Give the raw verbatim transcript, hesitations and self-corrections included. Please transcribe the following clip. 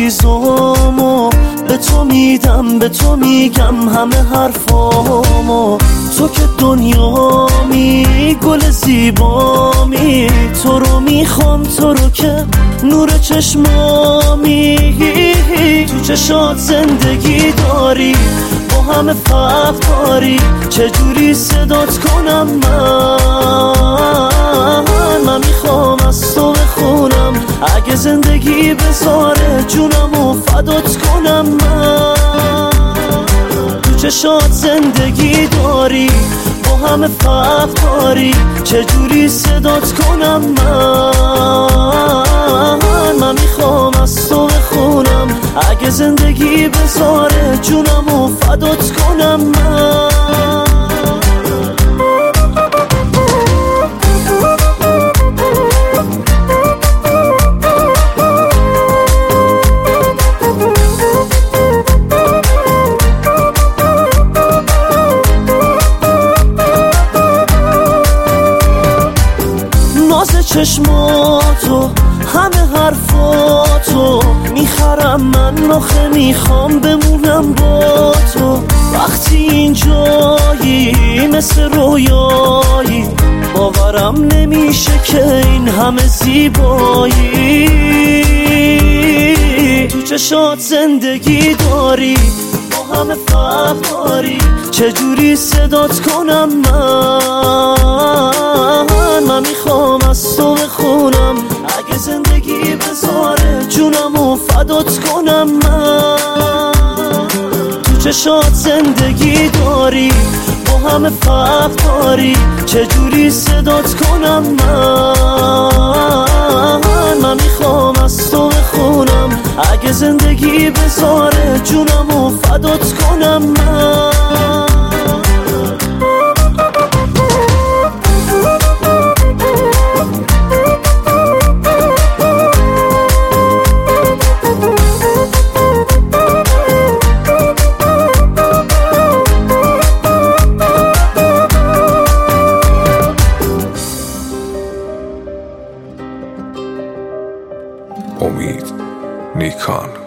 چیزامو به تو میدم، به تو میگم همه حرفامو. تو که دنیامی، گل زیبامی، تو رو میخوام، تو رو که نور چشمامی. تو چشات زندگی داری، با همه فرق داری، چجوری صدات کنم من؟ من میخوام از تو بخونم، اگه زندگی بذاره جونمو فدات کنم من. تو چشات زندگی داری، با همه فرق داری، چجوری صدات کنم من؟ من میخوام از تو بخونم، اگه زندگی بذاره جونمو فدات کنم من. چشماتو، همه حرفاتو میخرم من، آخه میخوام بمونم با تو. وقتی اینجایی مثل رویایی، باورم نمیشه که این همه زیبایی. تو چشات زندگی داری، با همه فرق داری، چجوری صدات کنم من؟ من میخوام از تو بخونم، اگه زندگی بذاره جونمو فدات کنم من. تو چشات زندگی داری، با همه فرق داری، چجوری صدات کنم من؟ من میخوام از تو بخونم، اگه زندگی بذاره جونمو فدات کنم من. امید نیکان.